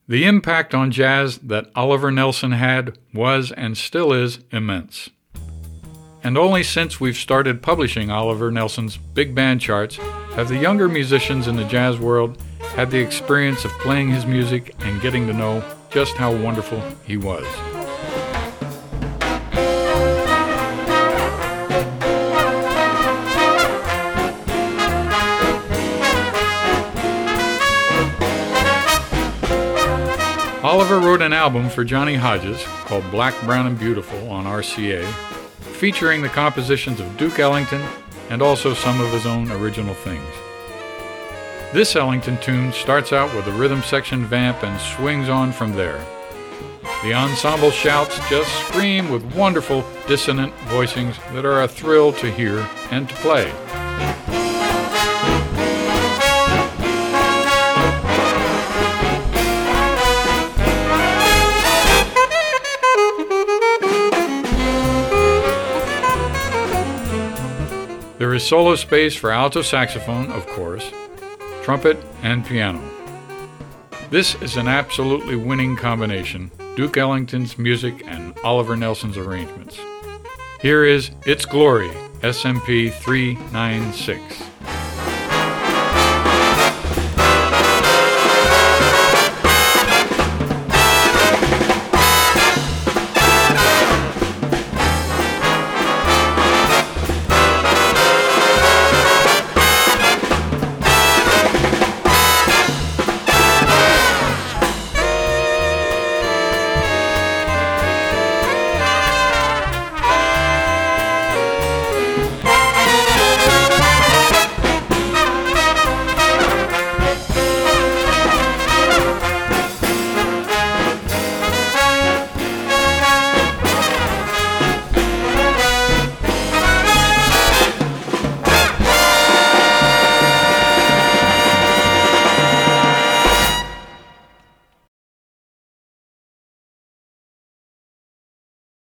The impact on jazz that Oliver Nelson had was and still is immense. And only since we've started publishing Oliver Nelson's big band charts have the younger musicians in the jazz world had the experience of playing his music and getting to know just how wonderful he was. Oliver wrote an album for Johnny Hodges called Black, Brown, and Beautiful on RCA, featuring the compositions of Duke Ellington and also some of his own original things. This Ellington tune starts out with a rhythm section vamp and swings on from there. The ensemble shouts just scream with wonderful dissonant voicings that are a thrill to hear and to play. There is solo space for alto saxophone, of course, trumpet, and piano. This is an absolutely winning combination, Duke Ellington's music and Oliver Nelson's arrangements. Here is It's Glory, SMP 396.